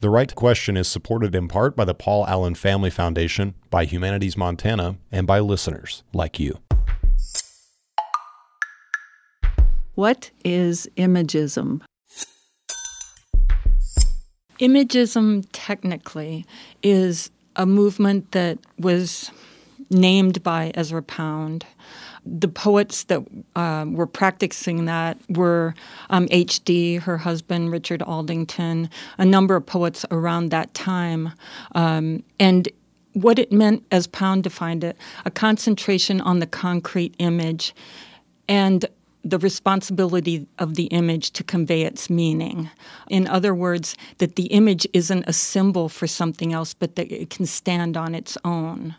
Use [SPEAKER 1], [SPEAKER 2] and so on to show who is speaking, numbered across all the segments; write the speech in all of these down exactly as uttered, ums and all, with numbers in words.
[SPEAKER 1] The Right Question is supported in part by the Paul Allen Family Foundation, by Humanities Montana, and by listeners like you.
[SPEAKER 2] What is imagism?
[SPEAKER 3] Imagism, technically, is a movement that was named by Ezra Pound. The poets that uh, were practicing that were um, H D, her husband, Richard Aldington, a number of poets around that time. Um, and what it meant, as Pound defined it, a concentration on the concrete image and the responsibility of the image to convey its meaning. In other words, that the image isn't a symbol for something else, but that it can stand on its own.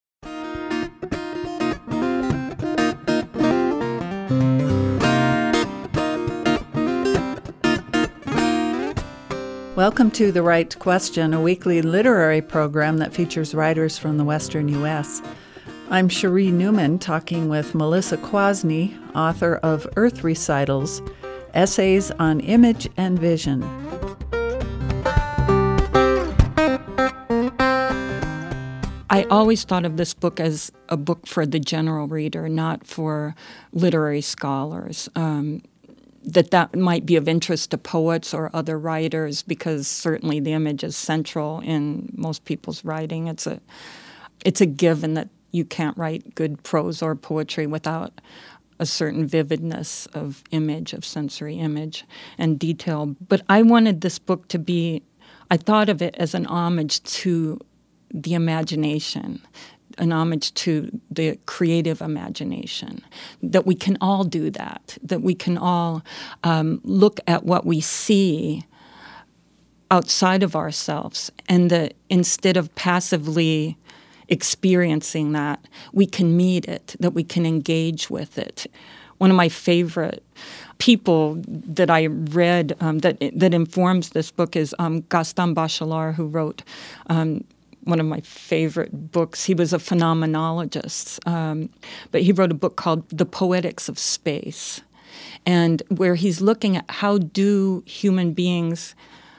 [SPEAKER 2] Welcome to The Right Question, a weekly literary program that features writers from the Western U S I'm Cherie Newman, talking with Melissa Kwasny, author of Earth Recitals, Essays on Image and Vision.
[SPEAKER 3] I always thought of this book as a book for the general reader, not for literary scholars. Um, that that might be of interest to poets or other writers, because certainly the image is central in most people's writing. It's a, it's a given that you can't write good prose or poetry without a certain vividness of image, of sensory image and detail. But I wanted this book to be, I thought of it as an homage to the imagination, an homage to the creative imagination, that we can all do that, that we can all um, look at what we see outside of ourselves, and that instead of passively experiencing that, we can meet it, that we can engage with it. One of my favorite people that I read um, that that informs this book is um, Gaston Bachelard, who wrote um, one of my favorite books. He was a phenomenologist, um, but he wrote a book called The Poetics of Space, and where he's looking at how do human beings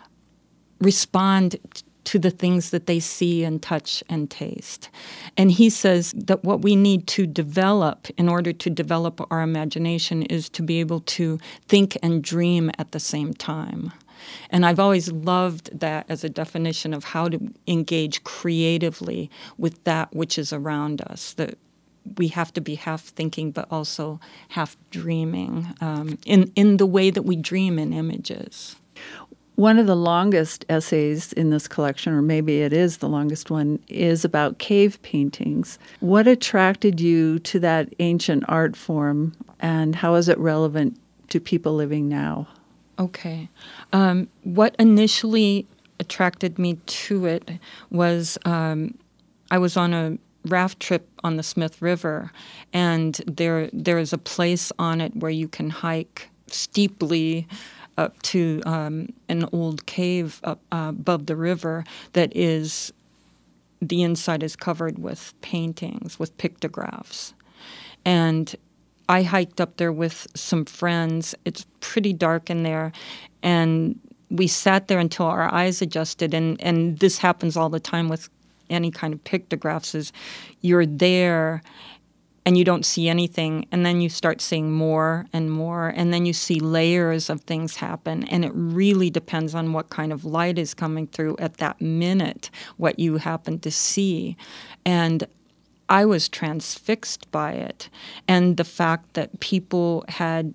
[SPEAKER 3] respond to the things that they see and touch and taste. And he says that what we need to develop in order to develop our imagination is to be able to think and dream at the same time. And I've always loved that as a definition of how to engage creatively with that which is around us, that we have to be half thinking but also half dreaming um, in, in the way that we dream in images.
[SPEAKER 2] One of the longest essays in this collection, or maybe it is the longest one, is about cave paintings. What attracted you to that ancient art form, and how is it relevant to people living now?
[SPEAKER 3] Okay. Um, what initially attracted me to it was um, I was on a raft trip on the Smith River, and there there is a place on it where you can hike steeply up to um, an old cave up uh, above the river that is, the inside is covered with paintings, with pictographs. And I hiked up there with some friends. It's pretty dark in there, and we sat there until our eyes adjusted, and, and this happens all the time with any kind of pictographs, is you're there and you don't see anything, and then you start seeing more and more, and then you see layers of things happen, and it really depends on what kind of light is coming through at that minute, what you happen to see. And I was transfixed by it, and the fact that people had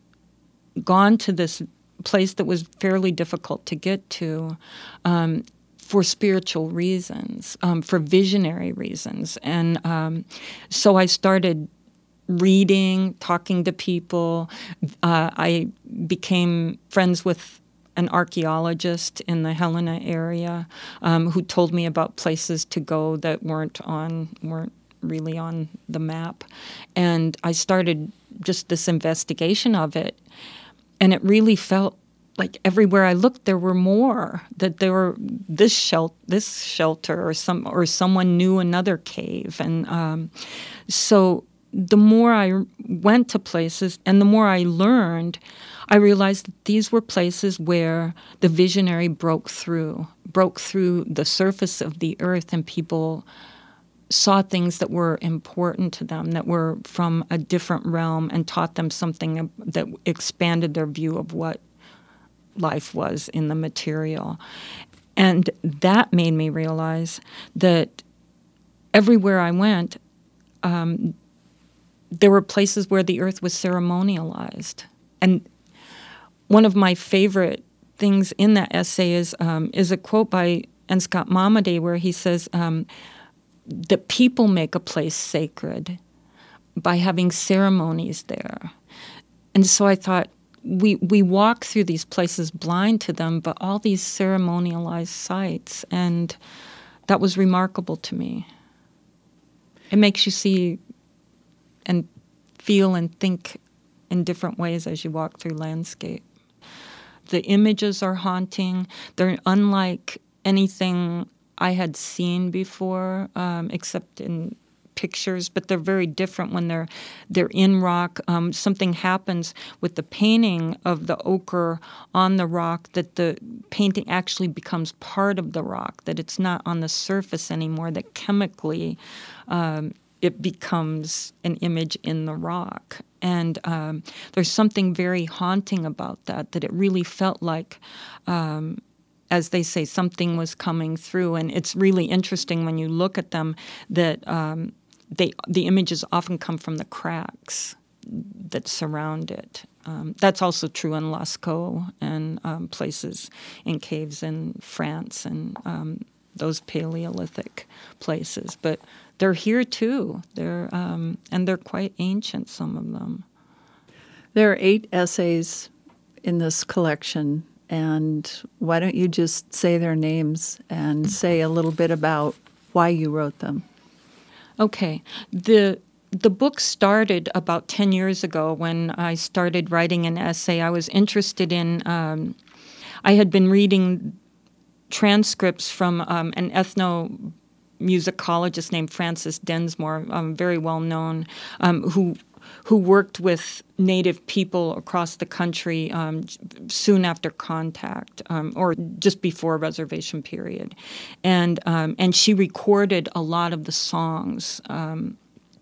[SPEAKER 3] gone to this place that was fairly difficult to get to um, for spiritual reasons, um, for visionary reasons. And um, so I started reading, talking to people. Uh, I became friends with an archaeologist in the Helena area um, who told me about places to go that weren't on weren't really on the map. And I started just this investigation of it, and it really felt like everywhere I looked, there were more. That there were this shelter, this shelter, or some, or someone knew another cave, and um, so the more I went to places and the more I learned, I realized that these were places where the visionary broke through, broke through the surface of the earth, and people saw things that were important to them, that were from a different realm, and taught them something that expanded their view of what life was in the material. And that made me realize that everywhere I went, um, there were places where the earth was ceremonialized. And one of my favorite things in that essay is um, is a quote by N. Scott Momaday, where he says um, that people make a place sacred by having ceremonies there. And so I thought, we we walk through these places blind to them, but all these ceremonialized sites, and that was remarkable to me. It makes you see and feel and think in different ways as you walk through landscape. The images are haunting. They're unlike anything I had seen before, um, except in pictures, but they're very different when they're they're in rock. Um, something happens with the painting of the ochre on the rock, that the painting actually becomes part of the rock, that it's not on the surface anymore, that chemically um, it becomes an image in the rock. And um, there's something very haunting about that, that it really felt like, um, as they say, something was coming through. And it's really interesting when you look at them that um, they the images often come from the cracks that surround it. Um, that's also true in Lascaux and um, places in caves in France and um, those Paleolithic places. But they're here too. They're um, and they're quite ancient, some of them.
[SPEAKER 2] There are eight essays in this collection, and why don't you just say their names and say a little bit about why you wrote them?
[SPEAKER 3] Okay. The the book started about ten years ago when I started writing an essay. I was interested in, um, I had been reading transcripts from um, an ethnomusicologist named Frances Densmore, um, very well known, um, who who worked with Native people across the country um, soon after contact, um, or just before reservation period, and um, and she recorded a lot of the songs, um,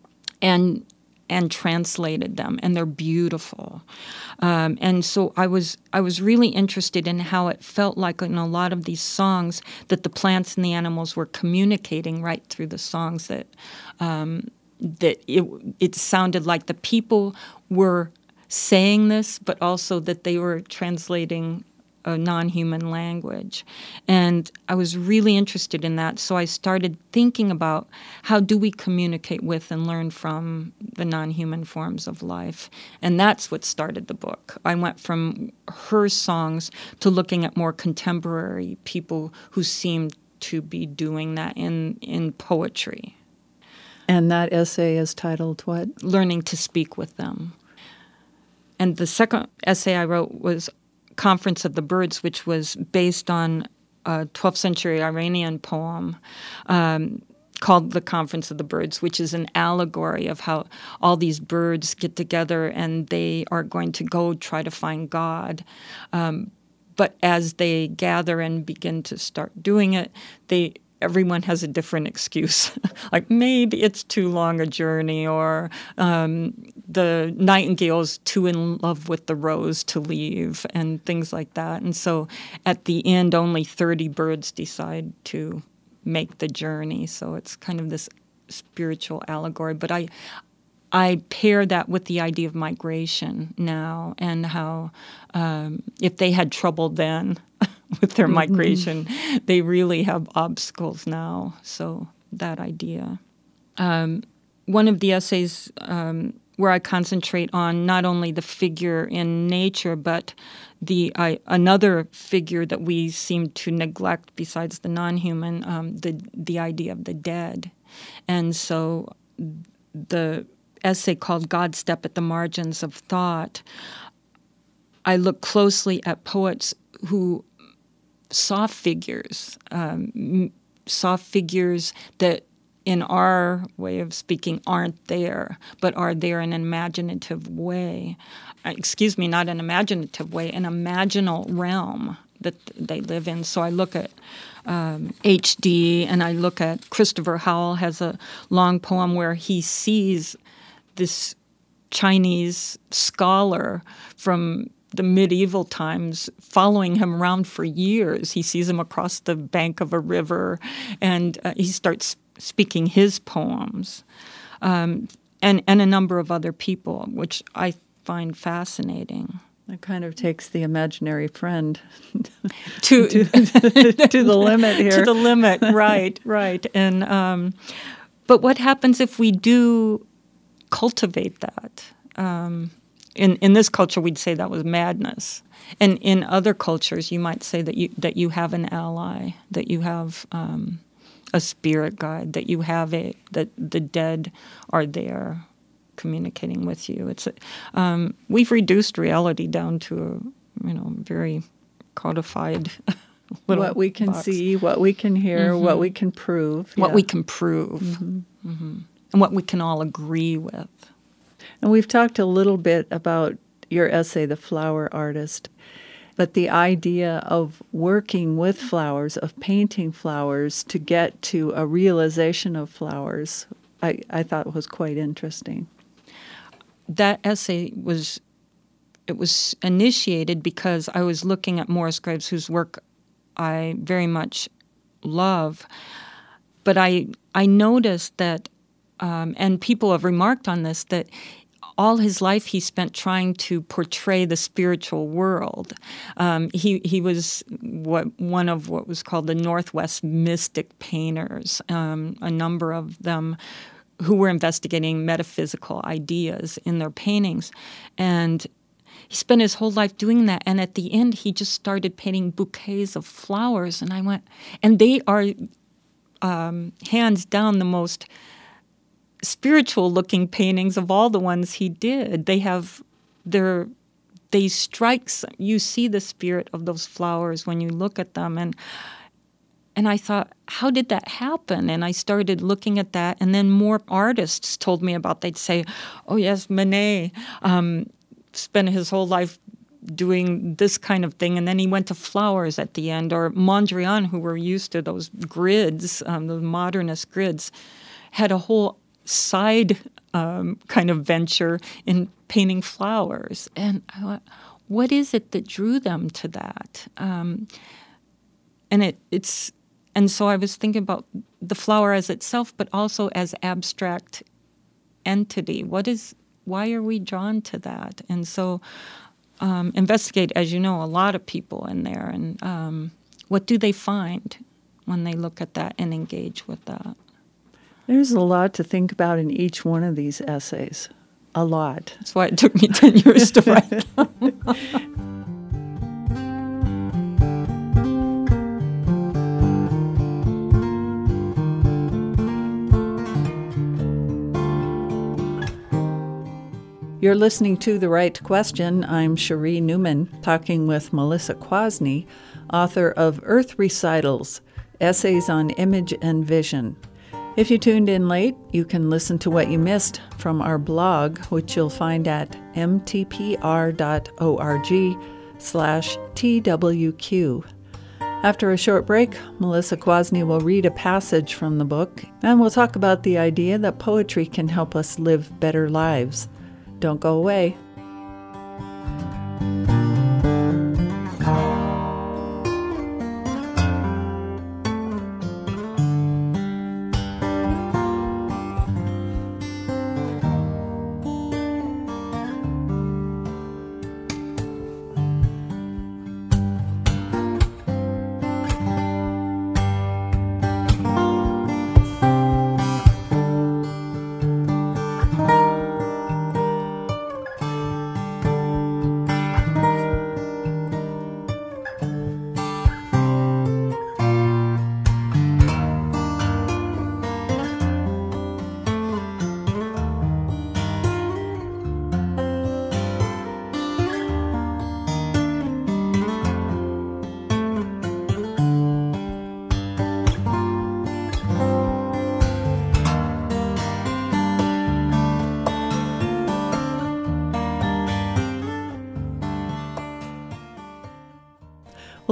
[SPEAKER 3] and and translated them, and they're beautiful. Um, and so I was I was really interested in how it felt like in a lot of these songs that the plants and the animals were communicating right through the songs, that um, that it it sounded like the people were saying this, but also that they were translating a non-human language. And I was really interested in that, so I started thinking about how do we communicate with and learn from the non-human forms of life. And that's what started the book. I went from her songs to looking at more contemporary people who seemed to be doing that in, in poetry.
[SPEAKER 2] And that essay is titled what?
[SPEAKER 3] Learning to Speak with Them. And the second essay I wrote was Conference of the Birds, which was based on a twelfth century Iranian poem um, called The Conference of the Birds, which is an allegory of how all these birds get together and they are going to go try to find God. Um, but as they gather and begin to start doing it, they everyone has a different excuse. Like maybe it's too long a journey, or um, the nightingale's too in love with the rose to leave, and things like that. And so at the end, only thirty birds decide to make the journey. So it's kind of this spiritual allegory. But I, I pair that with the idea of migration now, and how um, if they had trouble then with their migration, mm-hmm. they really have obstacles now. So that idea. Um, one of the essays um, where I concentrate on not only the figure in nature, but the I, another figure that we seem to neglect besides the non-human, um, the the idea of the dead. And so the essay called God Step at the Margins of Thought, I look closely at poets who saw figures, um, saw figures that in our way of speaking, aren't there, but are there in an imaginative way. Uh, excuse me, not an imaginative way, an imaginal realm that they live in. So I look at um, H D, and I look at Christopher Howell has a long poem where he sees this Chinese scholar from the medieval times following him around for years. He sees him across the bank of a river, and uh, he starts speaking his poems, um, and, and a number of other people, which I find fascinating.
[SPEAKER 2] It kind of takes the imaginary friend
[SPEAKER 3] to,
[SPEAKER 2] to, to the limit here.
[SPEAKER 3] To the limit, right, right. And um, but what happens if we do cultivate that? Um, in in this culture, we'd say that was madness, and in other cultures, you might say that you that you have an ally, that you have um, a spirit guide, that you have a that the dead are there communicating with you. It's um, we've reduced reality down to a you know very codified little
[SPEAKER 2] what we can
[SPEAKER 3] box.
[SPEAKER 2] see, what we can hear, mm-hmm. what we can prove,
[SPEAKER 3] what
[SPEAKER 2] yeah.
[SPEAKER 3] we can prove,
[SPEAKER 2] mm-hmm.
[SPEAKER 3] Mm-hmm. and what we can all agree with.
[SPEAKER 2] And we've talked a little bit about your essay, The Flower Artist, but the idea of working with flowers, of painting flowers to get to a realization of flowers, I, I thought was quite interesting.
[SPEAKER 3] That essay was, it was initiated because I was looking at Morris Graves, whose work I very much love, but I I noticed that, um, and people have remarked on this, that all his life he spent trying to portray the spiritual world. Um, he he was what one of what was called the Northwest mystic painters, um, a number of them who were investigating metaphysical ideas in their paintings. And he spent his whole life doing that. And at the end, he just started painting bouquets of flowers. And I went, and they are um, hands down the most spiritual-looking paintings of all the ones he did. They have, they're, they strike, you see the spirit of those flowers when you look at them. And and I thought, how did that happen? And I started looking at that, and then more artists told me about, they'd say, oh yes, Manet um, spent his whole life doing this kind of thing, and then he went to flowers at the end. Or Mondrian, who were used to those grids, um, the modernist grids, had a whole side um, kind of venture in painting flowers. And I thought, what is it that drew them to that? Um, and it, it's, and so I was thinking about the flower as itself, but also as abstract entity. What is, why are we drawn to that? And so um, investigate, as you know, a lot of people in there, and um, what do they find when they look at that and engage with that?
[SPEAKER 2] There's a lot to think about in each one of these essays. A lot.
[SPEAKER 3] That's why it took me ten years to write them.
[SPEAKER 2] You're listening to The Right Question. I'm Cherie Newman, talking with Melissa Kwasny, author of Earth Recitals, Essays on Image and Vision. If you tuned in late, you can listen to what you missed from our blog, which you'll find at mtpr.org slash twq. After a short break, Melissa Kwasny will read a passage from the book, and we'll talk about the idea that poetry can help us live better lives. Don't go away.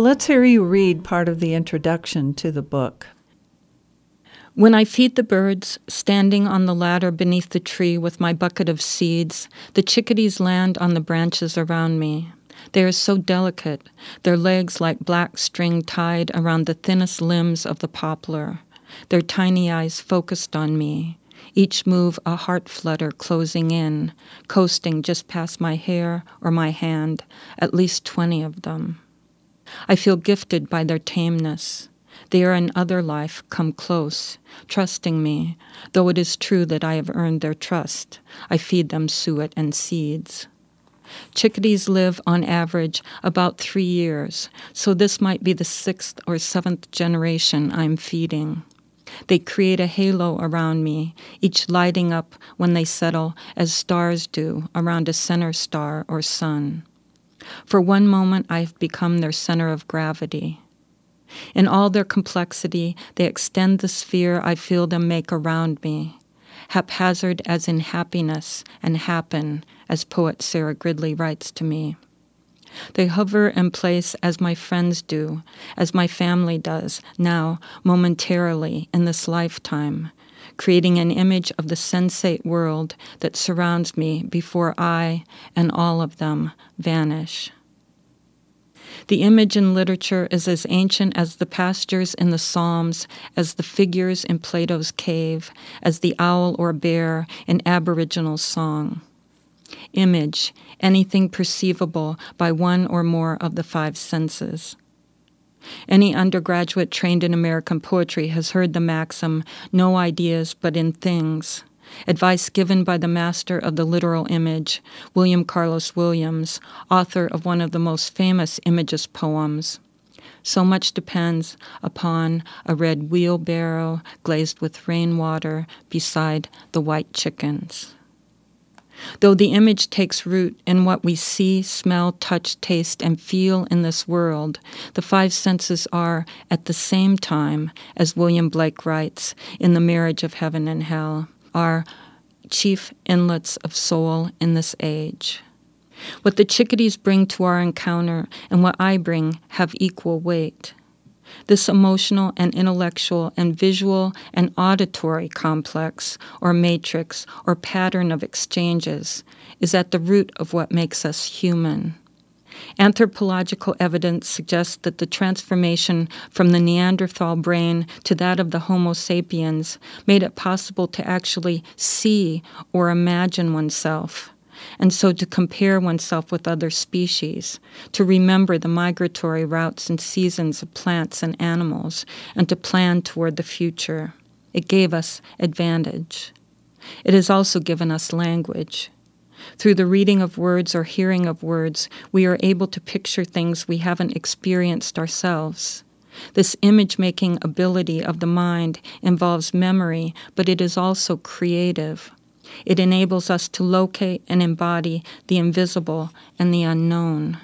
[SPEAKER 2] let's hear you read part of the introduction to the book.
[SPEAKER 3] When I feed the birds, standing on the ladder beneath the tree with my bucket of seeds, the chickadees land on the branches around me. They are so delicate, their legs like black string tied around the thinnest limbs of the poplar, their tiny eyes focused on me, each move a heart flutter closing in, coasting just past my hair or my hand, at least twenty of them. I feel gifted by their tameness. They are in other life come close, trusting me, though it is true that I have earned their trust. I feed them suet and seeds. Chickadees live, on average, about three years, so this might be the sixth or seventh generation I'm feeding. They create a halo around me, each lighting up when they settle as stars do around a center star or sun. For one moment, I have become their center of gravity. In all their complexity, they extend the sphere I feel them make around me, haphazard as in happiness and happen, as poet Sarah Gridley writes to me. They hover in place as my friends do, as my family does, now, momentarily, in this lifetime, creating an image of the sensate world that surrounds me before I and all of them vanish. The image in literature is as ancient as the pastures in the Psalms, as the figures in Plato's cave, as the owl or bear in Aboriginal song. Image, anything perceivable by one or more of the five senses. Any undergraduate trained in American poetry has heard the maxim, no ideas but in things, advice given by the master of the literal image, William Carlos Williams, author of one of the most famous Imagist poems. So much depends upon a red wheelbarrow glazed with rainwater beside the white chickens. Though the image takes root in what we see, smell, touch, taste, and feel in this world, the five senses are, at the same time, as William Blake writes in The Marriage of Heaven and Hell, are chief inlets of soul in this age. What the chickadees bring to our encounter and what I bring have equal weight. This emotional and intellectual and visual and auditory complex or matrix or pattern of exchanges is at the root of what makes us human. Anthropological evidence suggests that the transformation from the Neanderthal brain to that of the Homo sapiens made it possible to actually see or imagine oneself, and so to compare oneself with other species, to remember the migratory routes and seasons of plants and animals, and to plan toward the future. It gave us advantage. It has also given us language. Through the reading of words or hearing of words, we are able to picture things we haven't experienced ourselves. This image-making ability of the mind involves memory, but it is also creative. It enables us to locate and embody the invisible and the unknown.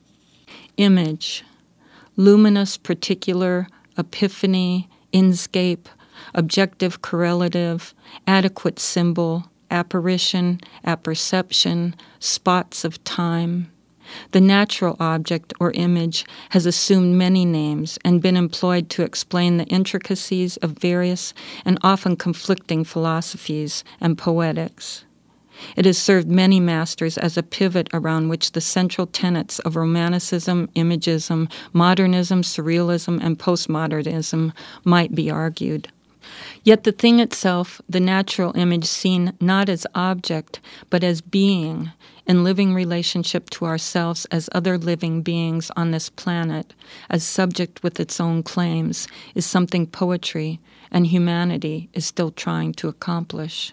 [SPEAKER 3] Image, luminous particular, epiphany, inscape, objective correlative, adequate symbol, apparition, apperception, spots of time. The natural object or image has assumed many names and been employed to explain the intricacies of various and often conflicting philosophies and poetics. It has served many masters as a pivot around which the central tenets of Romanticism, Imagism, Modernism, Surrealism, and Postmodernism might be argued. Yet the thing itself, the natural image seen not as object, but as being, in living relationship to ourselves as other living beings on this planet, as subject with its own claims, is something poetry and humanity is still trying to accomplish.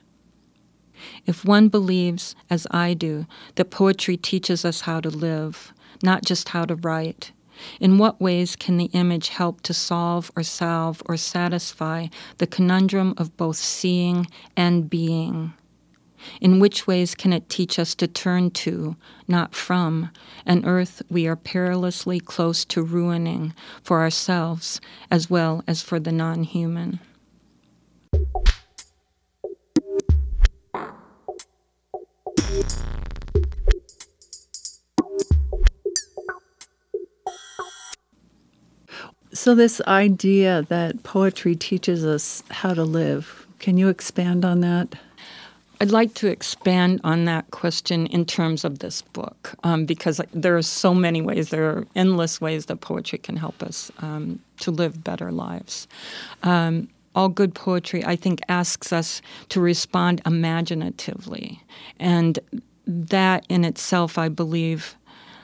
[SPEAKER 3] If one believes, as I do, that poetry teaches us how to live, not just how to write, in what ways can the image help to solve or salve or satisfy the conundrum of both seeing and being? In which ways can it teach us to turn to, not from, an earth we are perilously close to ruining for ourselves as well as for the non-human?
[SPEAKER 2] So this idea that poetry teaches us how to live, can you expand on that?
[SPEAKER 3] I'd like to expand on that question in terms of this book, um, because there are so many ways, there are endless ways that poetry can help us um, to live better lives. Um, all good poetry, I think, asks us to respond imaginatively. And that in itself, I believe,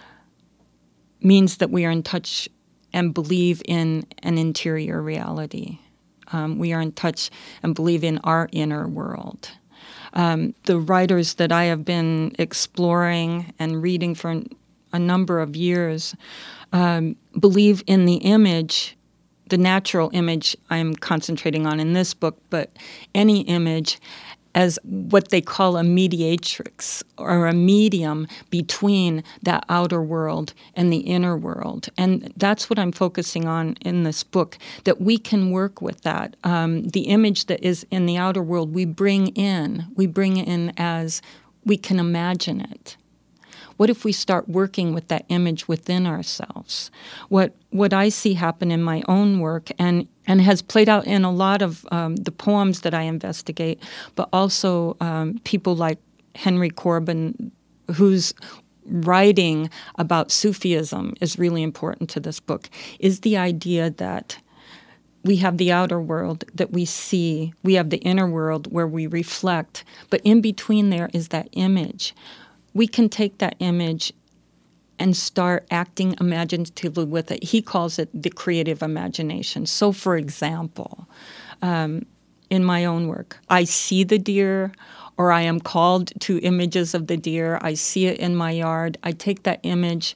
[SPEAKER 3] means that we are in touch and believe in an interior reality. Um, we are in touch and believe in our inner world. Um, the writers that I have been exploring and reading for a number of years um, believe in the image, the natural image I'm concentrating on in this book, but any image as what they call a mediatrix or a medium between that outer world and the inner world. And that's what I'm focusing on in this book, that we can work with that. Um, the image that is in the outer world, we bring in, we bring in as we can imagine it. What if we start working with that image within ourselves? What what I see happen in my own work and, and has played out in a lot of um, the poems that I investigate, but also um, people like Henry Corbin, whose writing about Sufism is really important to this book, is the idea that we have the outer world that we see, we have the inner world where we reflect, but in between there is that image. We can take that image and start acting imaginatively with it. He calls it the creative imagination. So, for example, um, in my own work, I see the deer, or I am called to images of the deer. I see it in my yard. I take that image.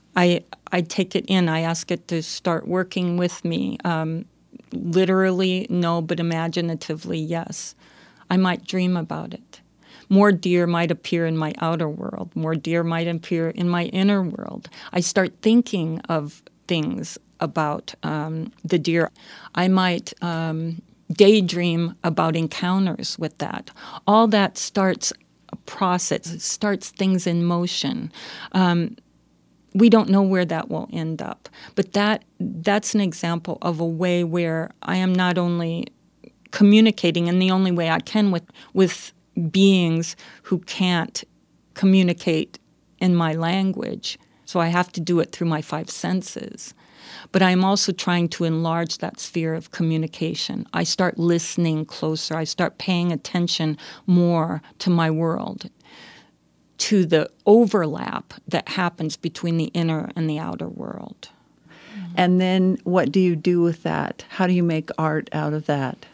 [SPEAKER 3] I I take it in. I ask it to start working with me. Um, literally, no, but imaginatively, yes. I might dream about it. More deer might appear in my outer world. More deer might appear in my inner world. I start thinking of things about um, the deer. I might um, daydream about encounters with that. All that starts a process, it starts things in motion. Um, we don't know where that will end up. But that that's an example of a way where I am not only communicating in the only way I can with with beings who can't communicate in my language, so I have to do it through my five senses. But I'm also trying to enlarge that sphere of communication. I start listening closer. I start paying attention more to my world, to the overlap that happens between the inner and the outer world.
[SPEAKER 2] And then what do you do with that? How do you make art out of that?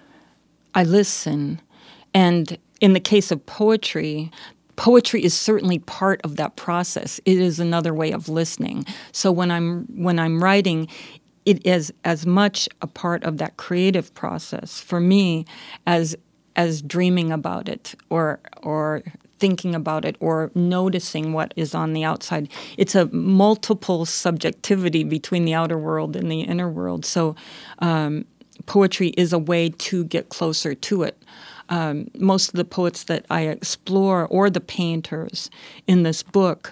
[SPEAKER 3] I listen. And in the case of poetry, poetry is certainly part of that process. It is another way of listening. So when I'm when I'm writing, it is as much a part of that creative process for me as as dreaming about it or or thinking about it or noticing what is on the outside. It's a multiple subjectivity between the outer world and the inner world. So um, poetry is a way to get closer to it. Um, most of the poets that I explore, or the painters in this book,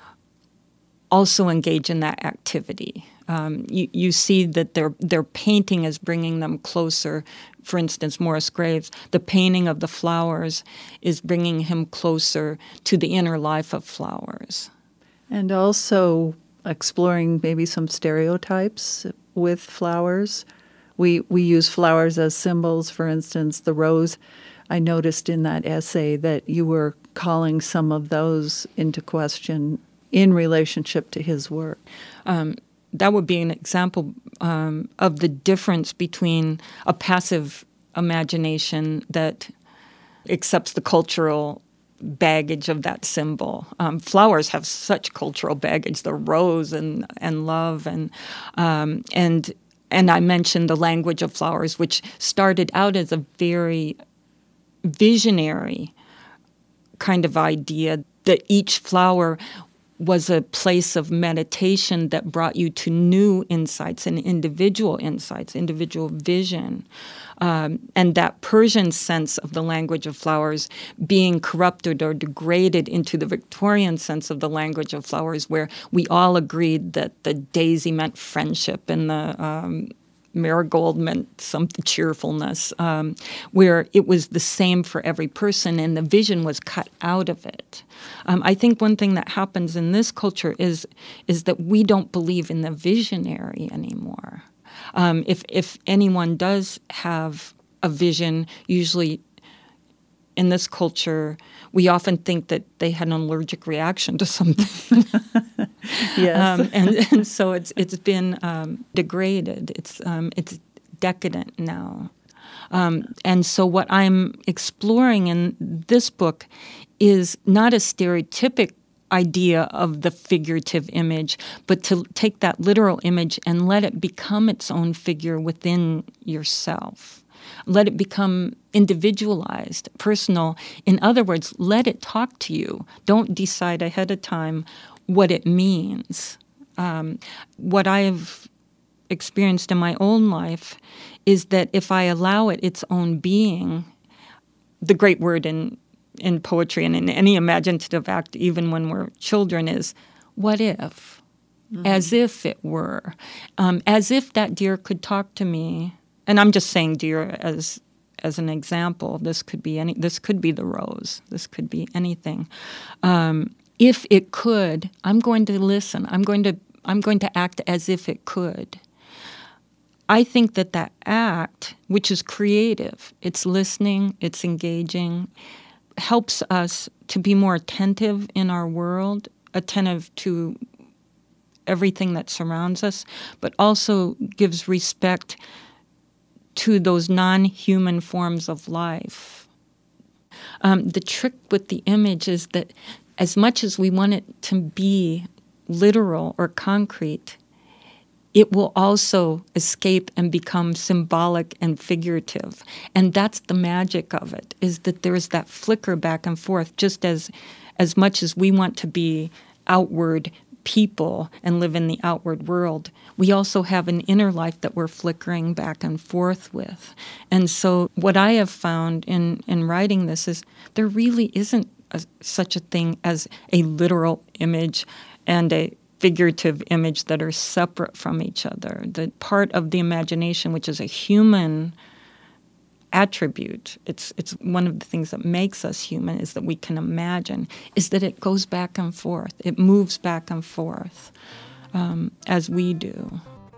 [SPEAKER 3] also engage in that activity. Um, you, you see that their their painting is bringing them closer. For instance, Morris Graves, the painting of the flowers is bringing him closer to the inner life of flowers.
[SPEAKER 2] And also exploring maybe some stereotypes with flowers. We we use flowers as symbols. For instance, the rose. I noticed in that essay that you were calling some of those into question in relationship to his work.
[SPEAKER 3] Um, that would be an example um, of the difference between a passive imagination that accepts the cultural baggage of that symbol. Um, flowers have such cultural baggage, the rose and and love and um, and and I mentioned the language of flowers, which started out as a very visionary kind of idea that each flower was a place of meditation that brought you to new insights and individual insights, individual vision. Um, and that Persian sense of the language of flowers being corrupted or degraded into the Victorian sense of the language of flowers, where we all agreed that the daisy meant friendship and the um, marigold meant some cheerfulness, um, where it was the same for every person and the vision was cut out of it. Um, I think one thing that happens in this culture is is that we don't believe in the visionary anymore. Um, if if anyone does have a vision, usually in this culture, we often think that they had an allergic reaction to something.
[SPEAKER 2] Yes.
[SPEAKER 3] um, and, and so it's it's been um, degraded. It's um, it's decadent now. Um, and so what I'm exploring in this book is not a stereotypic idea of the figurative image, but to take that literal image and let it become its own figure within yourself. Let it become individualized, personal. In other words, let it talk to you. Don't decide ahead of time what it means. Um, what I've experienced in my own life is that if I allow it its own being, the great word in in poetry and in any imaginative act, even when we're children, is what if? Mm-hmm. As if it were. Um, as if that deer could talk to me. And I'm just saying deer as as an example. This could be any. This could be the rose. This could be anything. Um, if it could, I'm going to listen. I'm going to I'm going to act as if it could. I think that that act, which is creative, it's listening, it's engaging, helps us to be more attentive in our world, attentive to everything that surrounds us, but also gives respect to those non-human forms of life. Um, the trick with the image is that as much as we want it to be literal or concrete, it will also escape and become symbolic and figurative. And that's the magic of it, is that there's that flicker back and forth. Just as as much as we want to be outward people and live in the outward world, we also have an inner life that we're flickering back and forth with. And so what I have found in, in writing this is there really isn't a, such a thing as a literal image and a figurative image that are separate from each other. The part of the imagination, which is a human attribute, it's it's one of the things that makes us human, is that we can imagine, is that it goes back and forth. It moves back and forth um, as we do.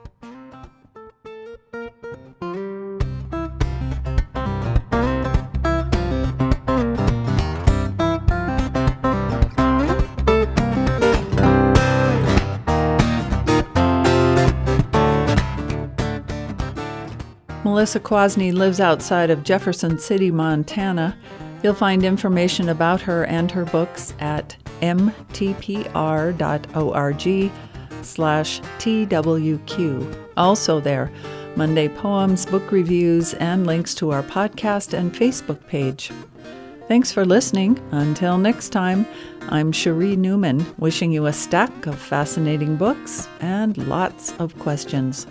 [SPEAKER 2] Melissa Kwasny lives outside of Jefferson City, Montana. You'll find information about her and her books at mtpr.org slash twq. Also there, Monday poems, book reviews, and links to our podcast and Facebook page. Thanks for listening. Until next time, I'm Cherie Newman, wishing you a stack of fascinating books and lots of questions.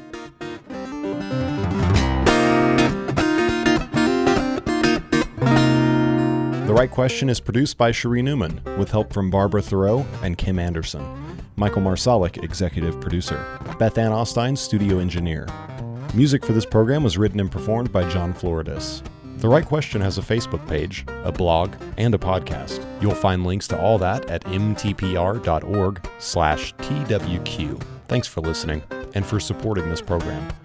[SPEAKER 1] The Right Question is produced by Cherie Newman, with help from Barbara Thoreau and Kim Anderson. Michael Marsalic, executive producer. Beth Ann Ostein, studio engineer. Music for this program was written and performed by John Floridis. The Right Question has a Facebook page, a blog, and a podcast. You'll find links to all that at mtpr.org slash twq. Thanks for listening and for supporting this program.